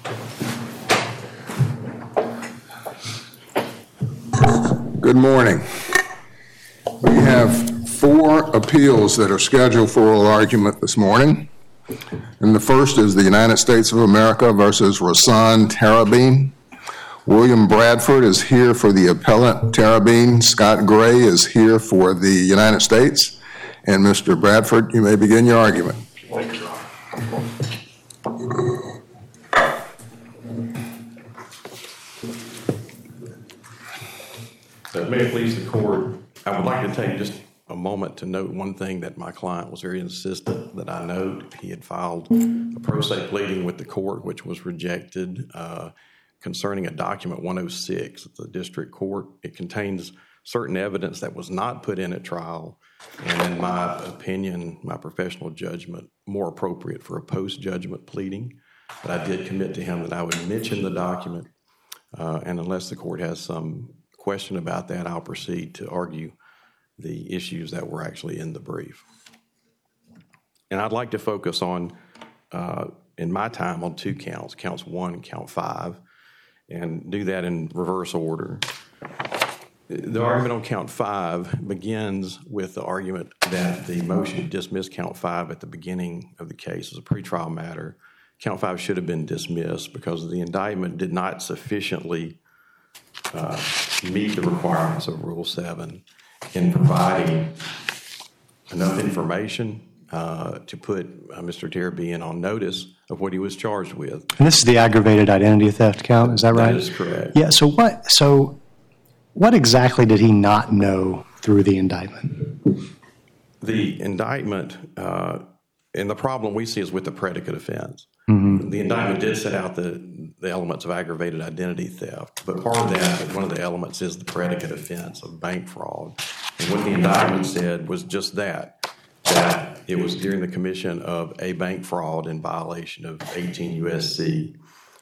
Good morning. We have 4 appeals that are scheduled for oral argument this morning. And the first is the United States of America versus Rahsaan Tarabeen. William Bradford is here for the appellant Tarabeen. Scott Gray is here for the United States. And Mr. Bradford, you may begin your argument. Thank you, Your Honor. May it please the court, I would like to take just a moment to note one thing that my client was very insistent that I note. He had filed a pro se pleading with the court, which was rejected, concerning a document 106 at the district court. It contains certain evidence that was not put in at trial, and in my opinion, my professional judgment, more appropriate for a post-judgment pleading. But I did commit to him that I would mention the document, and unless the court has some question about that, I'll proceed to argue the issues that were actually in the brief. And I'd like to focus on, in my time, on 2 counts, counts 1 and count 5, and do that in reverse order. The argument on count 5 begins with the argument that the motion to dismiss count 5 at the beginning of the case is a pretrial matter. Count 5 should have been dismissed because the indictment did not sufficiently meet the requirements of Rule 7 in providing enough information to put Mr. Tarabeen on notice of what he was charged with. And this is the aggravated identity theft count, is that right? That is correct. Yeah, so what exactly did he not know through the indictment? The indictment, and the problem we see is with the predicate offense. Mm-hmm. The indictment did set out the elements of aggravated identity theft, but part of that, one of the elements is the predicate offense of bank fraud. And what the indictment said was just that it was during the commission of a bank fraud in violation of 18 U.S.C.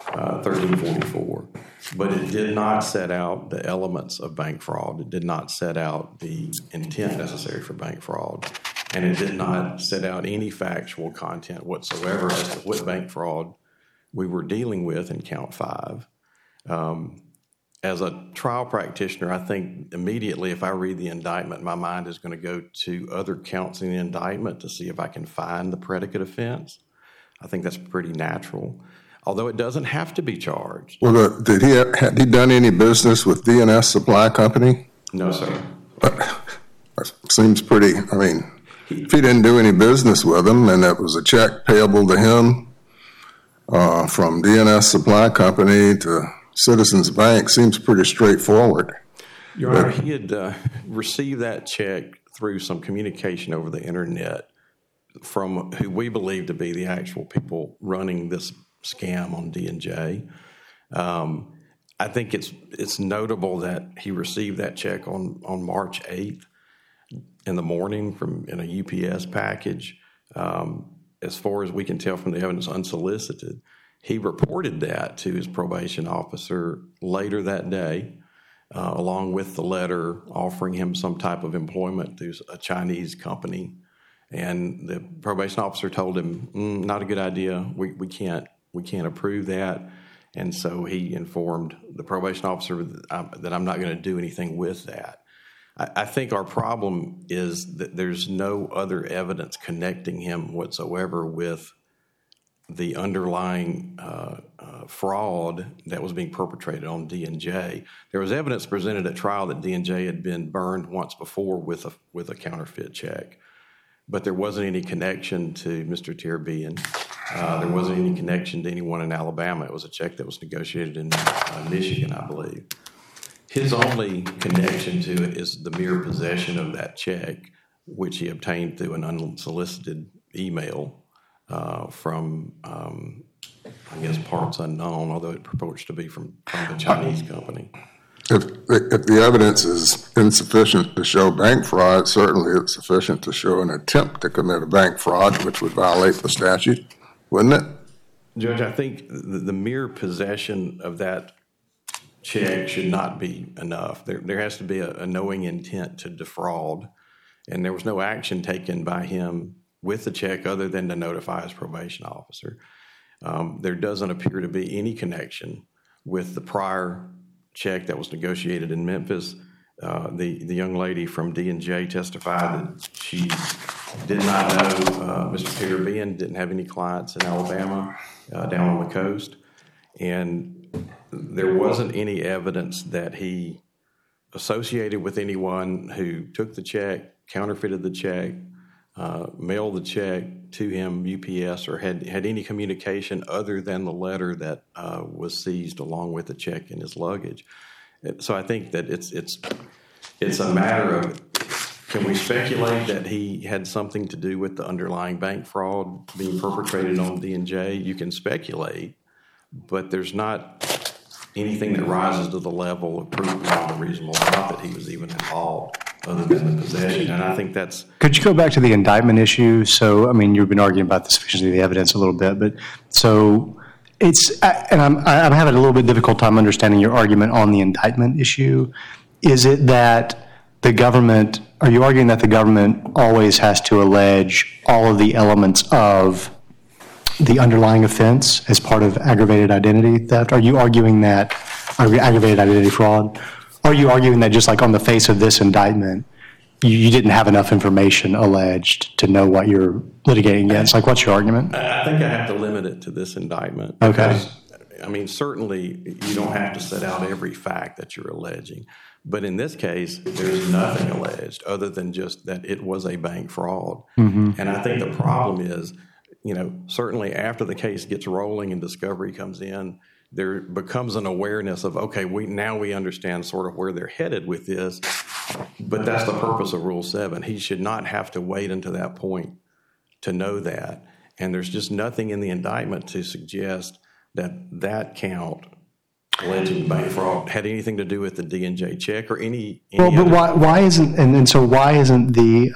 1344. But it did not set out the elements of bank fraud. It did not set out the intent necessary for bank fraud. And it did not set out any factual content whatsoever as to what bank fraud we were dealing with in count 5. As a trial practitioner, I think immediately if I read the indictment, my mind is going to go to other counts in the indictment to see if I can find the predicate offense. I think that's pretty natural, although it doesn't have to be charged. Well, had he done any business with DNS Supply Company? No, sir. That seems pretty, I mean, if he didn't do any business with them and that was a check payable to him from DNS Supply Company to Citizens Bank, seems pretty straightforward. Your Honor, he had received that check through some communication over the internet from who we believe to be the actual people running this scam on D&J. I think it's notable that he received that check on March 8th in the morning in a UPS package. As far as we can tell from the evidence, unsolicited. He reported that to his probation officer later that day, along with the letter offering him some type of employment through a Chinese company. And the probation officer told him, not a good idea. We can't approve that. And so he informed the probation officer that I'm not going to do anything with that. I think our problem is that there's no other evidence connecting him whatsoever with the underlying fraud that was being perpetrated on D&J. There was evidence presented at trial that D&J had been burned once before with a counterfeit check, but there wasn't any connection to Mr. Tarabeen. There wasn't any connection to anyone in Alabama. It was a check that was negotiated in Michigan, I believe. His only connection to it is the mere possession of that check, which he obtained through an unsolicited email from, I guess, parts unknown, although it purports to be from the Chinese company. If the evidence is insufficient to show bank fraud, certainly it's sufficient to show an attempt to commit a bank fraud, which would violate the statute, wouldn't it? Judge, I think the mere possession of that check should not be enough. There has to be a knowing intent to defraud, and there was no action taken by him with the check other than to notify his probation officer. There doesn't appear to be any connection with the prior check that was negotiated in Memphis. The young lady from D&J testified that she did not know Mr. Peter Behan didn't have any clients in Alabama down on the coast. And there wasn't any evidence that he associated with anyone who took the check, counterfeited the check, mailed the check to him, UPS, or had any communication other than the letter that was seized along with the check in his luggage. So I think that it's a matter of, can we speculate that he had something to do with the underlying bank fraud being perpetrated on D&J? You can speculate, but there's not anything that rises to the level of proof beyond a reasonable doubt that he was even involved other than the possession. And I think that's... Could you go back to the indictment issue? So, I mean, you've been arguing about the sufficiency of the evidence a little bit, but so it's, and I'm having a little bit difficult time understanding your argument on the indictment issue. Is it that the government, are you arguing that the government always has to allege all of the elements of the underlying offense as part of aggravated identity theft? Are you arguing that, aggravated identity fraud? Are you arguing that just like on the face of this indictment, you didn't have enough information alleged to know what you're litigating against? Like, what's your argument? I think I have to limit it to this indictment. Okay. Because, I mean, certainly you don't have to set out every fact that you're alleging. But in this case, there's nothing alleged other than just that it was a bank fraud. Mm-hmm. And I think the problem is, certainly after the case gets rolling and discovery comes in, there becomes an awareness of, okay, we understand sort of where they're headed with this, but that's the purpose of Rule 7. He should not have to wait until that point to know that. And there's just nothing in the indictment to suggest that count alleging bank fraud had anything to do with the D&J check or any well, but why isn't, and so why isn't the,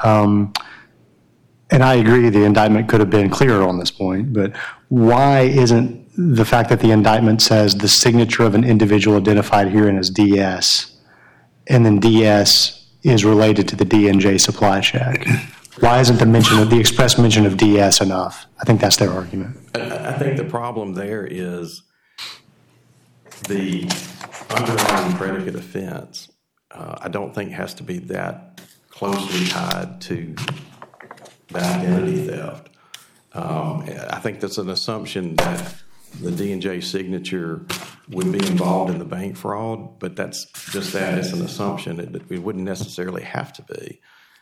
and I agree the indictment could have been clearer on this point, but why isn't the fact that the indictment says the signature of an individual identified herein as DS, and then DS is related to the D&J supply check? Why isn't the express mention of DS enough? I think that's their argument. I think the problem there is the underlying predicate offense, I don't think has to be that closely tied to the identity theft. I think that's an assumption that the D&J signature would be involved in the bank fraud, but that's just that. It's an assumption. It wouldn't necessarily have to be,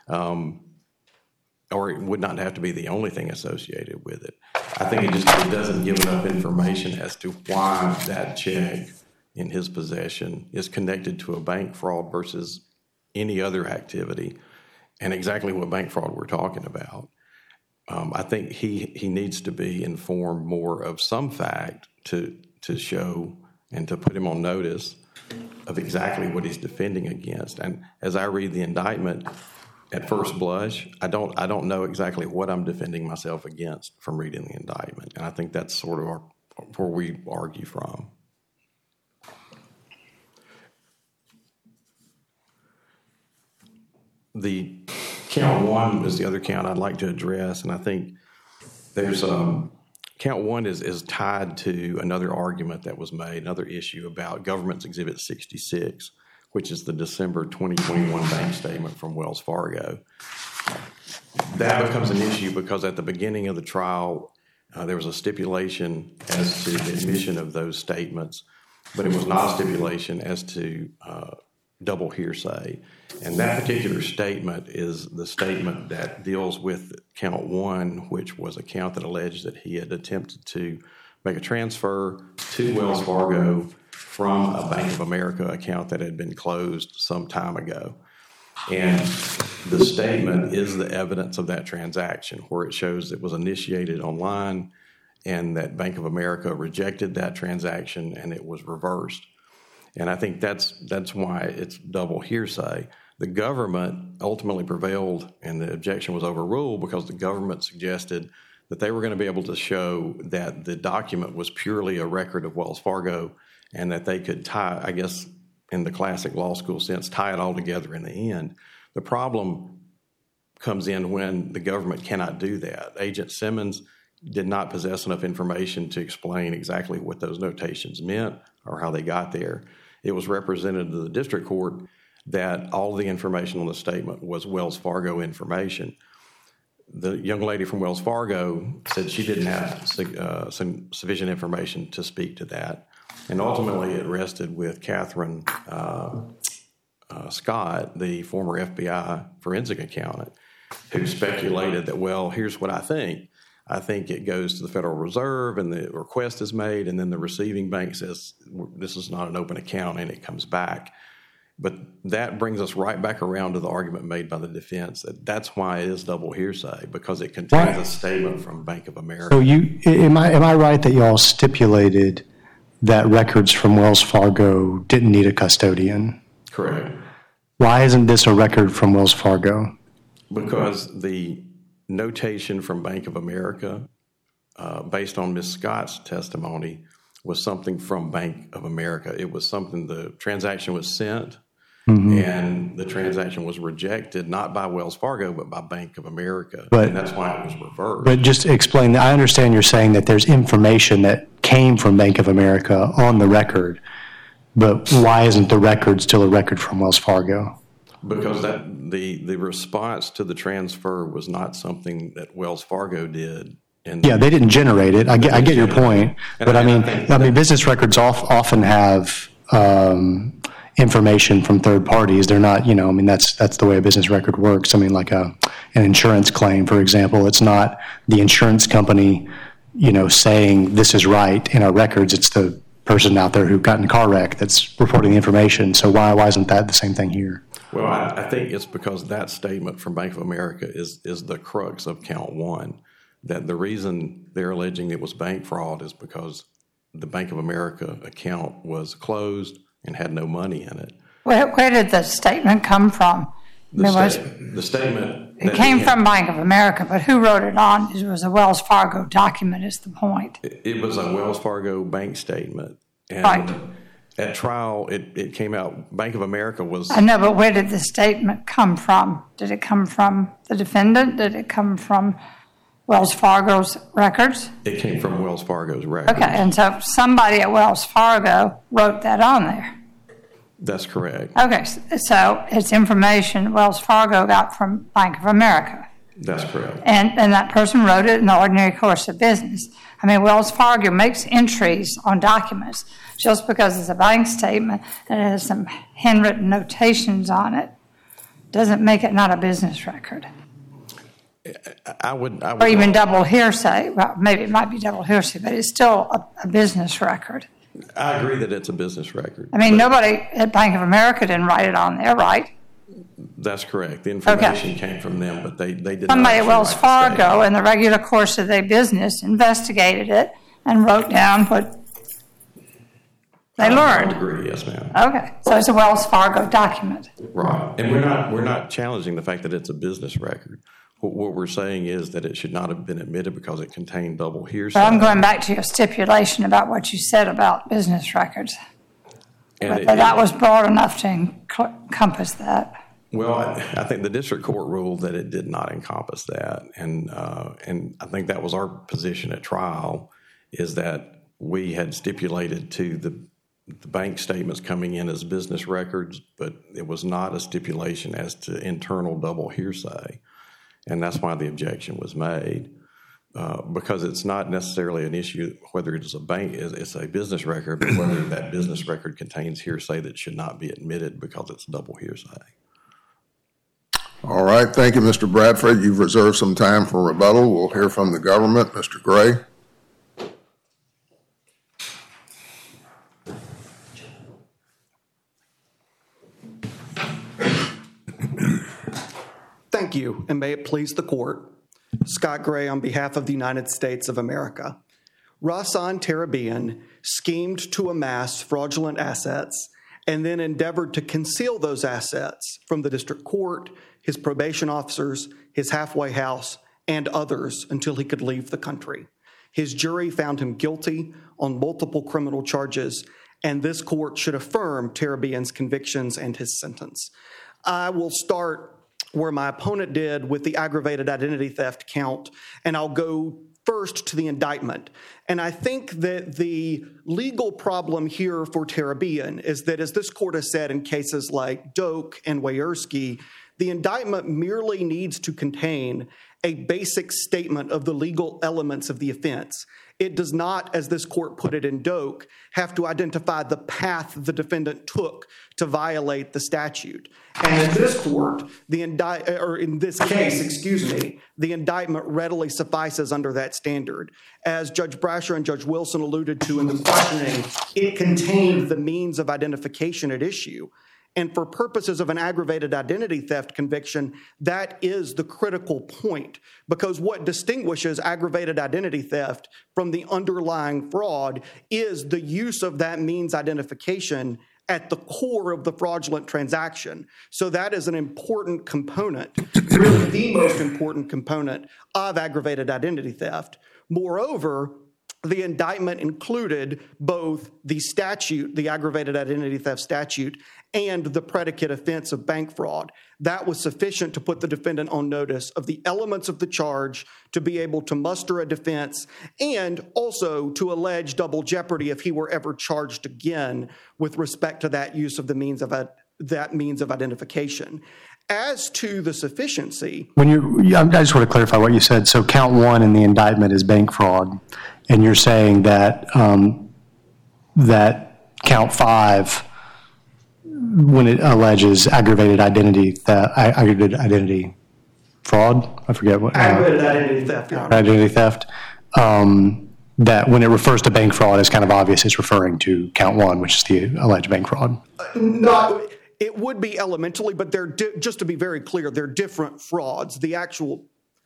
or it would not have to be the only thing associated with it. I think it doesn't give enough information as to why that check in his possession is connected to a bank fraud versus any other activity, and exactly what bank fraud we're talking about. I think he needs to be informed more of some fact to show and to put him on notice of exactly what he's defending against. And as I read the indictment, at first blush, I don't know exactly what I'm defending myself against from reading the indictment. And I think that's sort of where we argue from. The count 1 is the other count I'd like to address, and I think there's count 1 is tied to another argument that was made, another issue about Government's Exhibit 66, which is the December 2021 bank statement from Wells Fargo. That becomes an issue because at the beginning of the trial, there was a stipulation as to the admission of those statements, but it was not a stipulation as to double hearsay. And that particular statement is the statement that deals with count 1, which was a count that alleged that he had attempted to make a transfer to Wells Fargo from a Bank of America account that had been closed some time ago. And the statement is the evidence of that transaction, where it shows it was initiated online and that Bank of America rejected that transaction and it was reversed. And I think that's why it's double hearsay. The government ultimately prevailed and the objection was overruled because the government suggested that they were going to be able to show that the document was purely a record of Wells Fargo and that they could tie, I guess, in the classic law school sense, tie it all together in the end. The problem comes in when the government cannot do that. Agent Simmons did not possess enough information to explain exactly what those notations meant or how they got there. It was represented to the district court that all the information on the statement was Wells Fargo information. The young lady from Wells Fargo said she didn't have sufficient information to speak to that. And ultimately it rested with Catherine Scott, the former FBI forensic accountant, who speculated that, well, here's what I think. I think it goes to the Federal Reserve and the request is made, and then the receiving bank says this is not an open account, and it comes back. But that brings us right back around to the argument made by the defense that that's why it is double hearsay, because it contains a statement from Bank of America. So am I right that y'all stipulated that records from Wells Fargo didn't need a custodian? Correct. Why isn't this a record from Wells Fargo? Because the notation from Bank of America, based on Ms. Scott's testimony, was something from Bank of America. It was something, the transaction was sent, and the transaction was rejected, not by Wells Fargo, but by Bank of America. And that's why it was reversed. But just explain, I understand you're saying that there's information that came from Bank of America on the record, but why isn't the record still a record from Wells Fargo? Because the response to the transfer was not something that Wells Fargo did. Yeah, they didn't generate it. I get your point, but I mean, business records often have information from third parties. They're not, that's the way a business record works. I mean, like an insurance claim, for example, it's not the insurance company, saying this is right in our records. It's the person out there who got in a car wreck that's reporting the information. So why isn't that the same thing here? Well, I think it's because that statement from Bank of America is the crux of count one. That the reason they're alleging it was bank fraud is because the Bank of America account was closed and had no money in it. Where did the statement come from? The statement... It came from Bank of America, but who wrote it on? It was a Wells Fargo document is the point. It was a Wells Fargo bank statement. And right. At trial, it came out, Bank of America was... I know, but where did the statement come from? Did it come from the defendant? Did it come from Wells Fargo's records? It came from Wells Fargo's records. Okay, and so somebody at Wells Fargo wrote that on there. That's correct. Okay, so it's information Wells Fargo got from Bank of America. That's correct. And that person wrote it in the ordinary course of business. I mean, Wells Fargo makes entries on documents just because it's a bank statement and it has some handwritten notations on it. Doesn't make it not a business record. I would or even double hearsay. Well, maybe it might be double hearsay, but it's still a business record. I agree that it's a business record. I mean, nobody at Bank of America didn't write it on there, right? That's correct. The information came from them, but they did Somebody not. at Wells Fargo, in the regular course of their business, investigated it and wrote down what they learned. I agree, yes, ma'am. Okay, so it's a Wells Fargo document. Right, and we're not challenging the fact that it's a business record. What we're saying is that it should not have been admitted because it contained double hearsay. But I'm going back to your stipulation about what you said about business records. And that was broad enough to encompass that. Well, I think the district court ruled that it did not encompass that, and I think that was our position at trial, is that we had stipulated to the bank statements coming in as business records, but it was not a stipulation as to internal double hearsay. And that's why the objection was made, because it's not necessarily an issue whether it's it's a business record, but whether that business record contains hearsay that should not be admitted because it's double hearsay. All right. Thank you, Mr. Bradford. You've reserved some time for rebuttal. We'll hear from the government. Mr. Gray. Thank you, and may it please the court. Scott Gray on behalf of the United States of America. Rahsaan Tarabian schemed to amass fraudulent assets and then endeavored to conceal those assets from the district court, his probation officers, his halfway house, and others until he could leave the country. His jury found him guilty on multiple criminal charges, and this court should affirm Tarabian's convictions and his sentence. I will start where my opponent did with the aggravated identity theft count, and I'll go first to the indictment. And I think that the legal problem here for Tarabian is that, as this court has said in cases like Doak and Wierski, the indictment merely needs to contain a basic statement of the legal elements of the offense. It does not, as this court put it in Doak, have to identify the path the defendant took to violate the statute. And in this court, the indictment readily suffices under that standard. As Judge Brasher and Judge Wilson alluded to in the questioning, it contained the means of identification at issue. And for purposes of an aggravated identity theft conviction, that is the critical point, because what distinguishes aggravated identity theft from the underlying fraud is the use of that means identification at the core of the fraudulent transaction. So that is an important component, really the most important component of aggravated identity theft. Moreover, the indictment included both the statute, the aggravated identity theft statute, and the predicate offense of bank fraud. That was sufficient to put the defendant on notice of the elements of the charge, to be able to muster a defense, and also to allege double jeopardy if he were ever charged again with respect to that use of the means of identification. As to the sufficiency, I just want to clarify what you said. So count one in the indictment is bank fraud, and you're saying that that count five, when it alleges aggravated identity fraud, I forget what. Aggravated identity theft, Your Honor. Identity theft. That when it refers to bank fraud, it's kind of obvious it's referring to count one, which is the alleged bank fraud. No, it would be elementally, but just to be very clear, they're different frauds. The actual.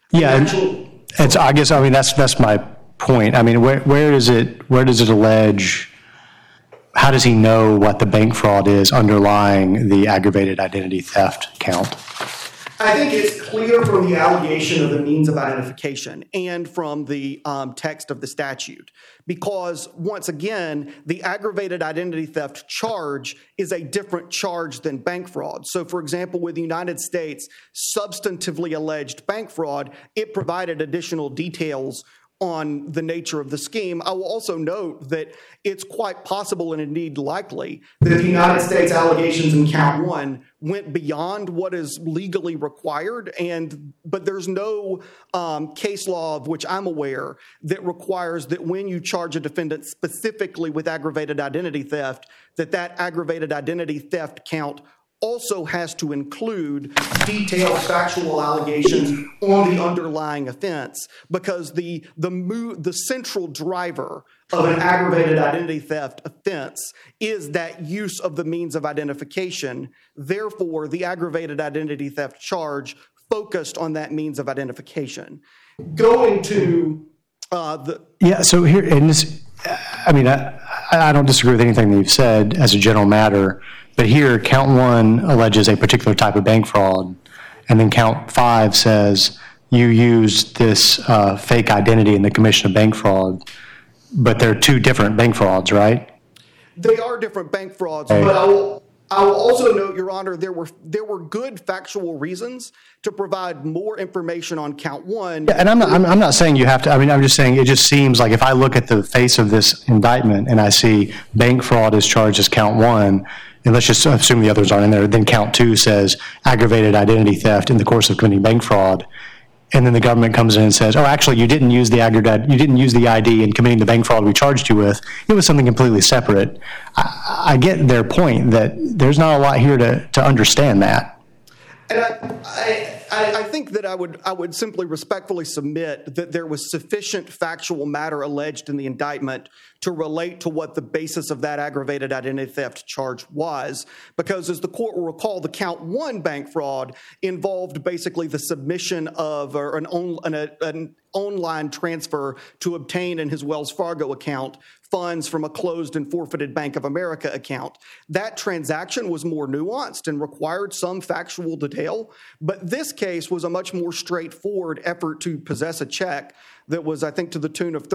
It's. I guess. I mean, that's my point. I mean, where does it allege? How does he know what the bank fraud is underlying the aggravated identity theft count? I think it's clear from the allegation of the means of identification and from the text of the statute, because once again, the aggravated identity theft charge is a different charge than bank fraud. So, for example, with the United States substantively alleged bank fraud, it provided additional details on the nature of the scheme. I will also note that it's quite possible and indeed likely that the United States allegations in count one went beyond what is legally required, but there's no case law of which I'm aware that requires that when you charge a defendant specifically with aggravated identity theft, that aggravated identity theft count also has to include detailed factual allegations on the underlying offense, because the central driver of an aggravated identity theft offense is that use of the means of identification. Therefore, the aggravated identity theft charge focused on that means of identification. Going to so here in this, I mean, I don't disagree with anything that you've said as a general matter. But here, count one alleges a particular type of bank fraud, and then count five says you used this fake identity in the commission of bank fraud, but they're two different bank frauds, right? They are different bank frauds, but I will also note, Your Honor, there were good factual reasons to provide more information on count one. Yeah, and I'm not saying you have to. I mean, I'm just saying it just seems like if I look at the face of this indictment and I see bank fraud is charged as count one, and let's just assume the others aren't in there, then count two says aggravated identity theft in the course of committing bank fraud, and then the government comes in and says, oh, actually, you didn't use the ID in committing the bank fraud we charged you with. It was something completely separate. I get their point that there's not a lot here to understand that. And I think that I would simply respectfully submit that there was sufficient factual matter alleged in the indictment to relate to what the basis of that aggravated identity theft charge was, because as the court will recall, the count one bank fraud involved basically the submission of an online transfer to obtain in his Wells Fargo account funds from a closed and forfeited Bank of America account. That transaction was more nuanced and required some factual detail, but this case was a much more straightforward effort to possess a check that was, I think, to the tune of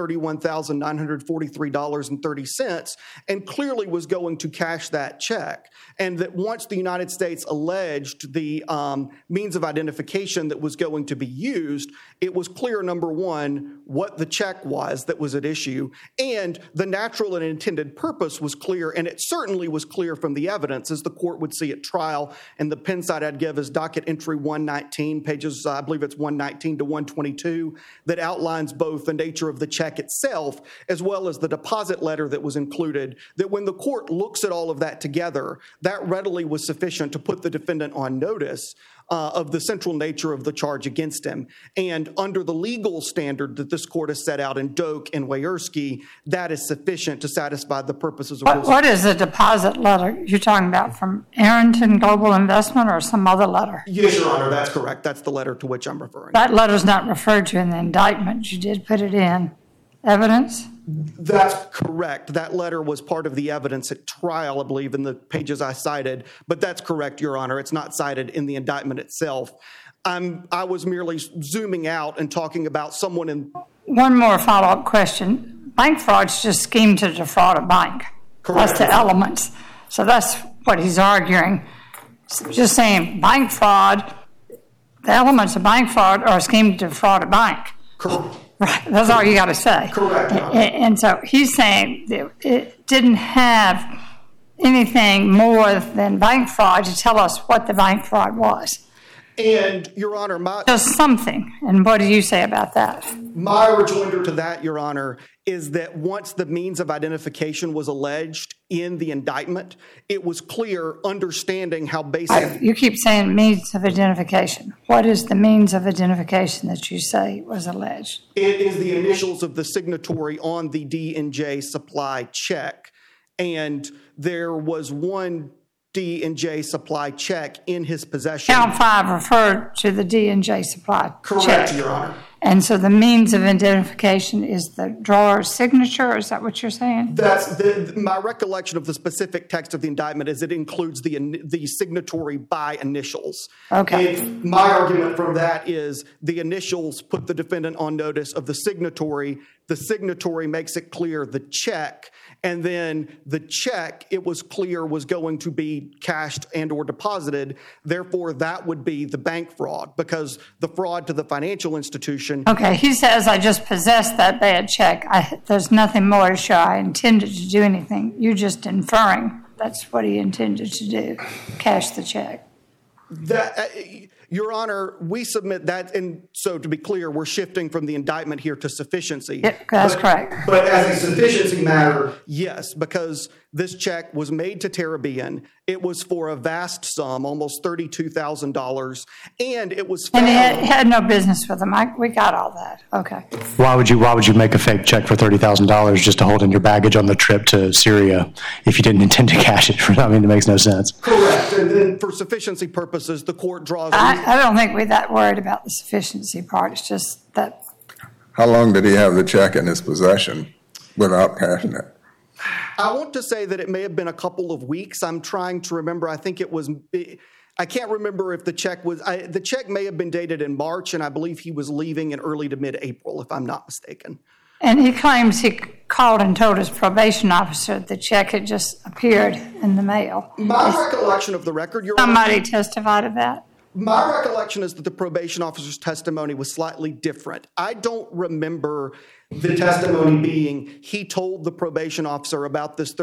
$31,943.30, and clearly was going to cash that check. And that once the United States alleged the means of identification that was going to be used, it was clear, number one, what the check was that was at issue, and the natural and intended purpose was clear, and it certainly was clear from the evidence, as the court would see at trial. And the pen site I'd give is docket entry 119, pages, I believe it's 119 to 122, that outlines both the nature of the check itself as well as the deposit letter that was included, that when the court looks at all of that together, that readily was sufficient to put the defendant on notice of the central nature of the charge against him. And under the legal standard that this court has set out in Doak and Wierski, that is sufficient to satisfy the purposes of What is the deposit letter you're talking about, from Arrington Global Investment or some other letter? Yes, Your Honor, that's correct. That's the letter to which I'm referring. That letter's not referred to in the indictment. You did put it in evidence? That's correct. That letter was part of the evidence at trial, I believe, in the pages I cited. But that's correct, Your Honor. It's not cited in the indictment itself. I was merely zooming out and talking about someone in... One more follow-up question. Bank fraud's just scheme to defraud a bank. Correct. That's the elements. So that's what he's arguing. Just saying bank fraud, the elements of bank fraud are a scheme to defraud a bank. Correct. Right, that's all you got to say. Correct. And so he's saying that it didn't have anything more than bank fraud to tell us what the bank fraud was. And, Your Honor, Just something. And what do you say about that? My rejoinder to that, Your Honor, is that once the means of identification was alleged in the indictment, it was clear, understanding how basic... You keep saying means of identification. What is the means of identification that you say was alleged? It is the initials of the signatory on the D&J supply check. And there was one D&J supply check in his possession. Count 5 referred to the D&J supply Correct, check. Your Honor. And so the means of identification is the drawer's signature? Is that what you're saying? That's my recollection of the specific text of the indictment is it includes the signatory by initials. Okay. And my argument from that is the initials put the defendant on notice of the signatory. The signatory makes it clear the check, and then the check, it was clear, was going to be cashed and or deposited. Therefore, that would be the bank fraud, because the fraud to the financial institution. Okay, he says, I just possessed that bad check. There's nothing more to show I intended to do anything. You're just inferring that's what he intended to do, cash the check. Your Honor, we submit that, and so to be clear, we're shifting from the indictment here to sufficiency. Yeah, that's correct. But as a sufficiency matter, yes, because this check was made to Terrabian. It was for a vast sum, almost $32,000, and it was found. And he had no business with him. We got all that. Okay. Why would you make a fake check for $30,000 just to hold in your baggage on the trip to Syria if you didn't intend to cash it? I mean, it makes no sense. Correct. And then for sufficiency purposes, the court draws. I don't think we're that worried about the sufficiency part. It's just that. How long did he have the check in his possession without cashing it? I want to say that it may have been a couple of weeks. I'm trying to remember. I think it was. I can't remember if the check was. The check may have been dated in March, and I believe he was leaving in early to mid-April, if I'm not mistaken. And he claims he called and told his probation officer the check had just appeared in the mail. My recollection of the record, Your Honor. Somebody testified to that? My recollection is that the probation officer's testimony was slightly different. I don't remember the testimony being he told the probation officer about this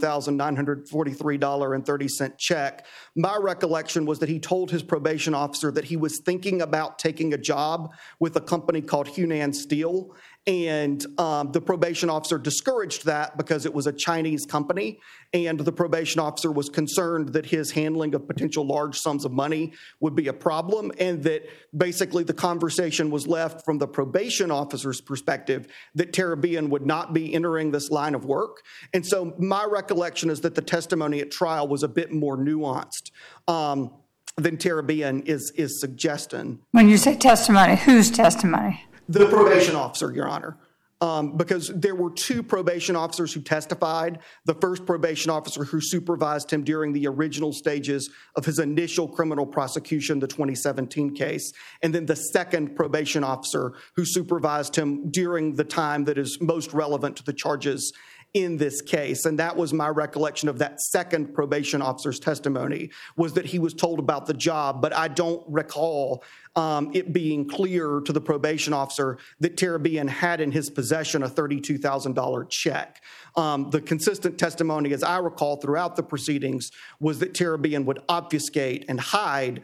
$31,943.30 check. My recollection was that he told his probation officer that he was thinking about taking a job with a company called Hunan Steel, and the probation officer discouraged that because it was a Chinese company, and the probation officer was concerned that his handling of potential large sums of money would be a problem, and that basically the conversation was left from the probation officer's perspective that Terrabian would not be entering this line of work. And so my recollection is that the testimony at trial was a bit more nuanced than Terrabian is suggesting. When you say testimony, whose testimony? The probation officer, Your Honor. because there were two probation officers who testified. The first probation officer who supervised him during the original stages of his initial criminal prosecution, the 2017 case, and then the second probation officer who supervised him during the time that is most relevant to the charges in this case. And that was my recollection of that second probation officer's testimony, was that he was told about the job, but I don't recall it being clear to the probation officer that Tarabian had in his possession a $32,000 check. The consistent testimony, as I recall throughout the proceedings, was that Tarabian would obfuscate and hide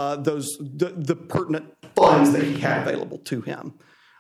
the pertinent funds that he had available to him.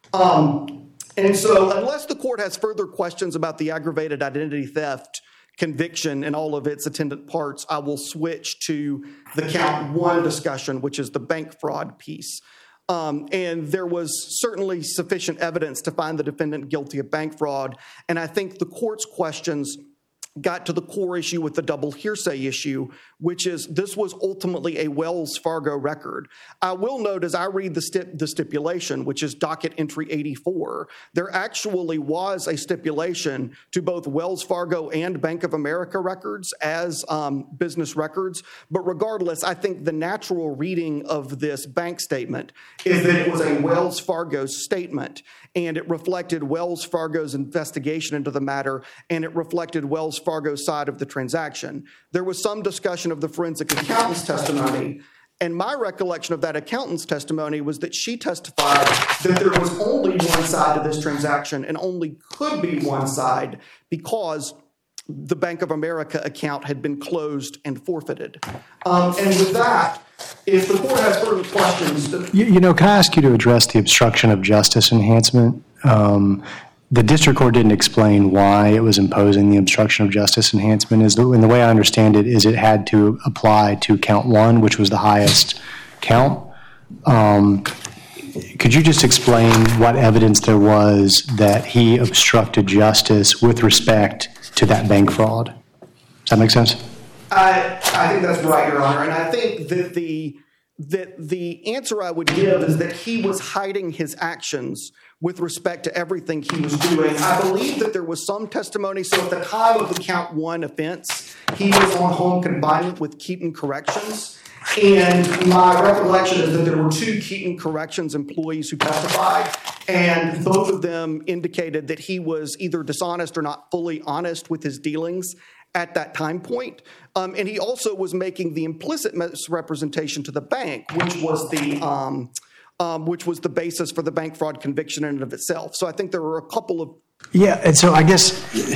And so unless the court has further questions about the aggravated identity theft conviction and all of its attendant parts, I will switch to the count one discussion, which is the bank fraud piece. And there was certainly sufficient evidence to find the defendant guilty of bank fraud. And I think the court's questions got to the core issue with the double hearsay issue, which is this was ultimately a Wells Fargo record. I will note as I read the stipulation, which is docket entry 84, there actually was a stipulation to both Wells Fargo and Bank of America records as business records. But regardless, I think the natural reading of this bank statement is that it was a Wells Fargo statement, and it reflected Wells Fargo's investigation into the matter, and it reflected Wells Fargo's side of the transaction. There was some discussion of the forensic accountant's testimony, and my recollection of that accountant's testimony was that she testified that there was only one side of this transaction and only could be one side because the Bank of America account had been closed and forfeited. And with that, if the court has further questions... You know, can I ask you to address the obstruction of justice enhancement? The district court didn't explain why it was imposing the obstruction of justice enhancement. And the way I understand it is it had to apply to count one, which was the highest count. Could you just explain what evidence there was that he obstructed justice with respect to that bank fraud? Does that make sense? I think that's right, Your Honor. And I think that the answer I would give is that he was hiding his actions with respect to everything he was doing. I believe that there was some testimony. So at the time of the count one offense, he was on home confinement with Keaton Corrections. And my recollection is that there were two Keaton Corrections employees who testified, and both of them indicated that he was either dishonest or not fully honest with his dealings at that time point. And he also was making the implicit misrepresentation to the bank, which was the basis for the bank fraud conviction in and of itself. So I think there were a couple of... Yeah, and so I guess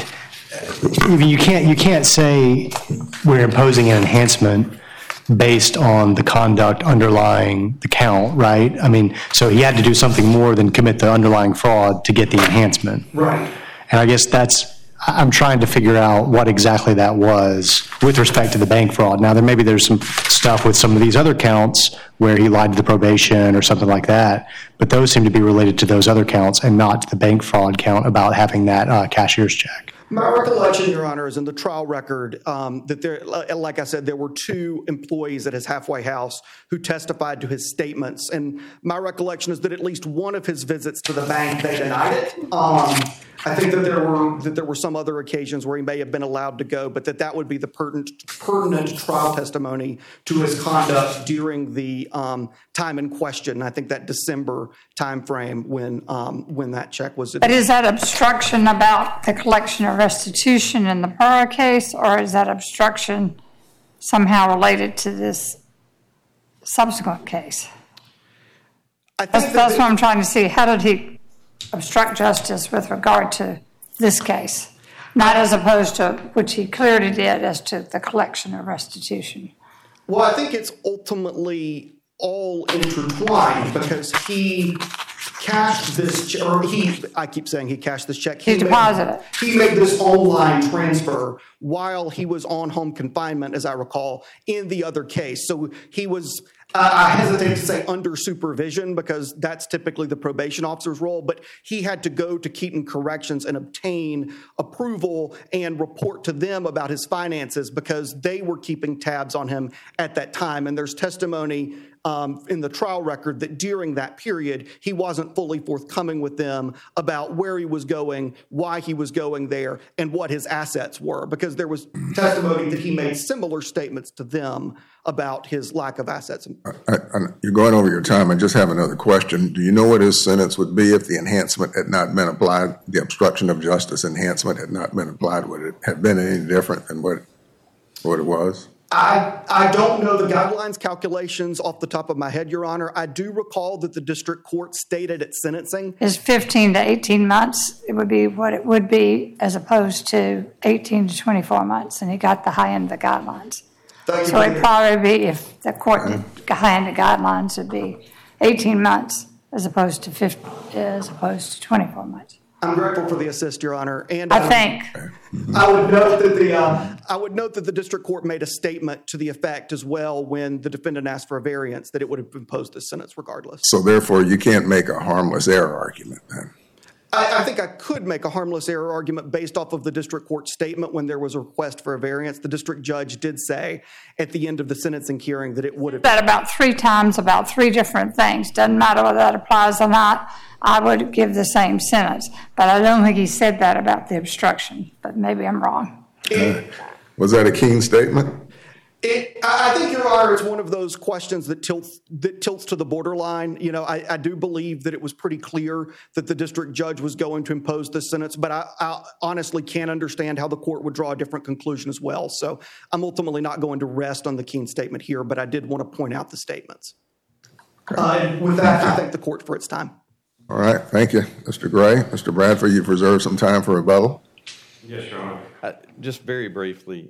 you can't say we're imposing an enhancement based on the conduct underlying the count, right? I mean, so he had to do something more than commit the underlying fraud to get the enhancement. Right. And I guess I'm trying to figure out what exactly that was with respect to the bank fraud. Now, there's some stuff with some of these other counts where he lied to the probation or something like that, but those seem to be related to those other counts and not to the bank fraud count about having that cashier's check. My recollection, Your Honor, is in the trial record that there, like I said, there were two employees at his halfway house who testified to his statements. And my recollection is that at least one of his visits to the bank, they denied it. I think that there were some other occasions where he may have been allowed to go, but that would be the pertinent trial testimony to his conduct during the time in question. I think that December timeframe when that check was. But is that obstruction about the collection of restitution in the Burra case, or is that obstruction somehow related to this subsequent case? I think that's what I'm trying to see. How did he obstruct justice with regard to this case, not as opposed to, which he clearly did, as to the collection of restitution? Well, I think it's ultimately all intertwined because he cashed this check, or I keep saying he cashed this check. He deposited it. He made this online transfer while he was on home confinement, as I recall, in the other case. So he was, I hesitate to say under supervision because that's typically the probation officer's role, but he had to go to Keaton Corrections and obtain approval and report to them about his finances because they were keeping tabs on him at that time. And there's testimony in the trial record that during that period, he wasn't fully forthcoming with them about where he was going, why he was going there, and what his assets were, because there was testimony that he made similar statements to them about his lack of assets. You're going over your time. I just have another question. Do you know what his sentence would be if the enhancement had not been applied, the obstruction of justice enhancement had not been applied? Would it have been any different than what it was? I don't know the guidelines calculations off the top of my head, Your Honor. I do recall that the district court stated at sentencing Is 15 to 18 months, it would be what it would be as opposed to 18 to 24 months, and he got the high end of the guidelines. So it'd probably be, if the court did high end of guidelines, it'd be 18 months as opposed to 24 months. I'm grateful for the assist, Your Honor. And I think. I would note that the district court made a statement to the effect as well when the defendant asked for a variance that it would have imposed the sentence regardless. So therefore, you can't make a harmless error argument then? I think I could make a harmless error argument based off of the district court statement when there was a request for a variance. The district judge did say at the end of the sentencing hearing that it would have. That about 3 times about 3 different things. Doesn't matter whether that applies or not. I would give the same sentence. But I don't think he said that about the obstruction. But maybe I'm wrong. Was that a keen statement? I think, Your Honor, it's one of those questions that tilts to the borderline. You know, I do believe that it was pretty clear that the district judge was going to impose this sentence, but I honestly can't understand how the court would draw a different conclusion as well. So I'm ultimately not going to rest on the keen statement here, but I did want to point out the statements. With that, I thank the court for its time. All right. Thank you, Mr. Gray. Mr. Bradford, you've reserved some time for rebuttal. Yes, Your Honor. Just very briefly,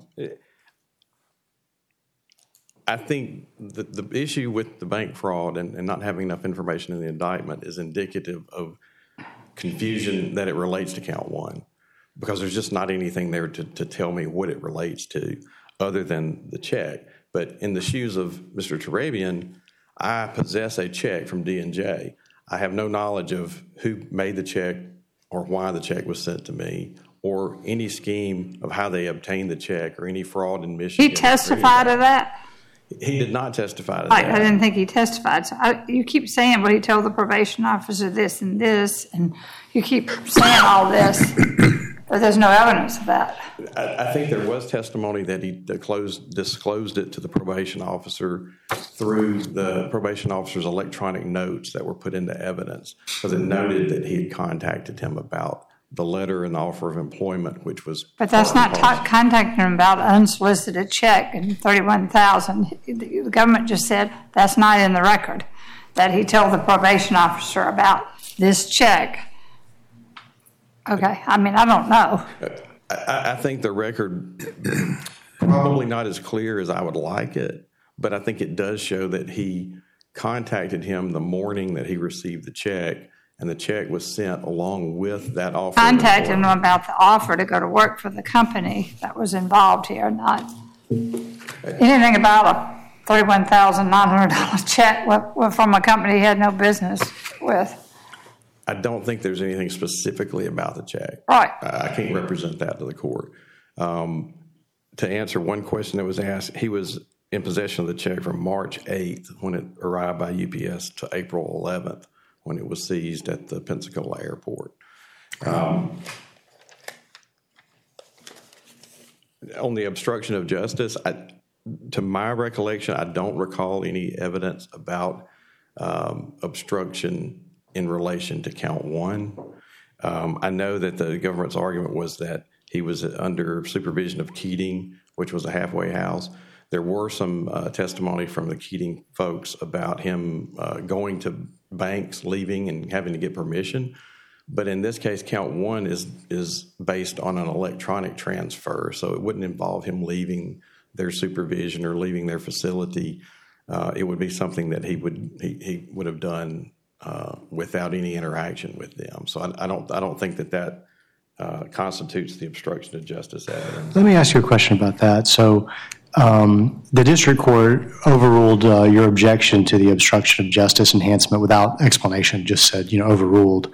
I think the issue with the bank fraud and not having enough information in the indictment is indicative of confusion that it relates to count 1, because there's just not anything there to tell me what it relates to other than the check. But in the shoes of Mr. Turabian, I possess a check from D&J. I have no knowledge of who made the check or why the check was sent to me, or any scheme of how they obtained the check, or any fraud in Michigan. He testified to that? He did not testify to that. I didn't think he testified. So you keep saying, well, he told the probation officer this, and you keep saying all this, but there's no evidence of that. I think there was testimony that he disclosed it to the probation officer through the probation officer's electronic notes that were put into evidence, because it noted that he had contacted him about the letter and the offer of employment, which was. But that's not contacting him about an unsolicited check and $31,000. The government just said that's not in the record, that he told the probation officer about this check. Okay, I mean, I don't know. I think the record probably not as clear as I would like it, but I think it does show that he contacted him the morning that he received the check, and the check was sent along with that offer. Contacted him about the offer to go to work for the company that was involved here, not anything about a $31,900 check from a company he had no business with. I don't think there's anything specifically about the check. Right. I can't represent that to the court. To answer one question that was asked, he was in possession of the check from March 8th when it arrived by UPS to April 11th when it was seized at the Pensacola airport. On the obstruction of justice, to my recollection, I don't recall any evidence about obstruction in relation to count 1. I know that the government's argument was that he was under supervision of Keating, which was a halfway house. There were some testimony from the Keating folks about him going to banks, leaving, and having to get permission. But in this case, count 1 is based on an electronic transfer, so it wouldn't involve him leaving their supervision or leaving their facility. It would be something that he would have done without any interaction with them. So I don't think that constitutes the obstruction of justice evidence. Let me ask you a question about that. So the district court overruled your objection to the obstruction of justice enhancement without explanation, just said, overruled.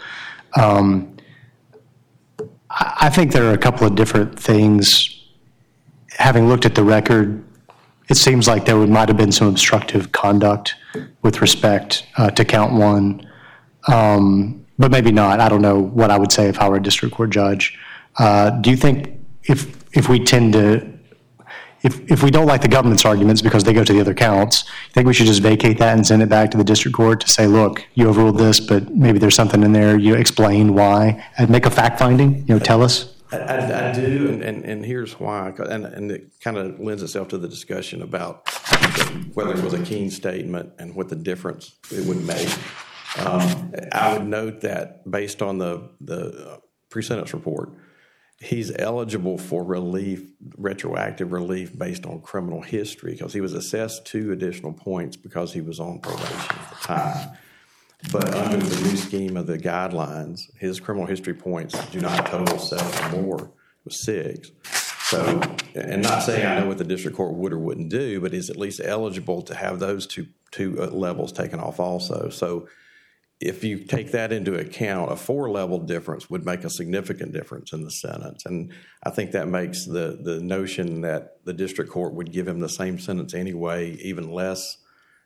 I think there are a couple of different things, having looked at the record it seems like there might have been some obstructive conduct with respect to count one, but maybe not. I don't know what I would say if I were a district court judge. Do you think if we tend to, if we don't like the government's arguments because they go to the other counts, you think we should just vacate that and send it back to the district court to say, look, you overruled this, but maybe there's something in there, you explain why, and make a fact finding, tell us? I do, and here's why, and it kind of lends itself to the discussion about whether it was a Keene statement and what the difference it would make. I would note that based on the pre-sentence report, he's eligible for relief, retroactive relief based on criminal history because he was assessed 2 additional points because he was on probation at the time. But under the new scheme of the guidelines, his criminal history points do not total 7 or more. It was 6. So, and not saying I know what the district court would or wouldn't do, but is at least eligible to have those two levels taken off also. So if you take that into account, a 4-level difference would make a significant difference in the sentence. And I think that makes the notion that the district court would give him the same sentence anyway even less.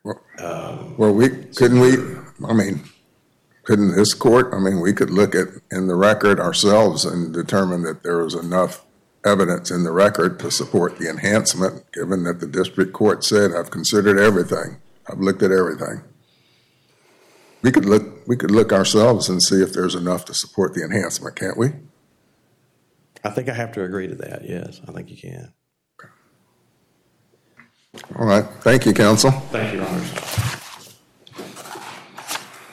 Couldn't this court, we could look at in the record ourselves and determine that there was enough evidence in the record to support the enhancement, given that the district court said, I've considered everything. I've looked at everything. We could look ourselves and see if there's enough to support the enhancement, can't we? I think I have to agree to that, yes. I think you can. All right. Thank you, counsel. Thank you, Ron.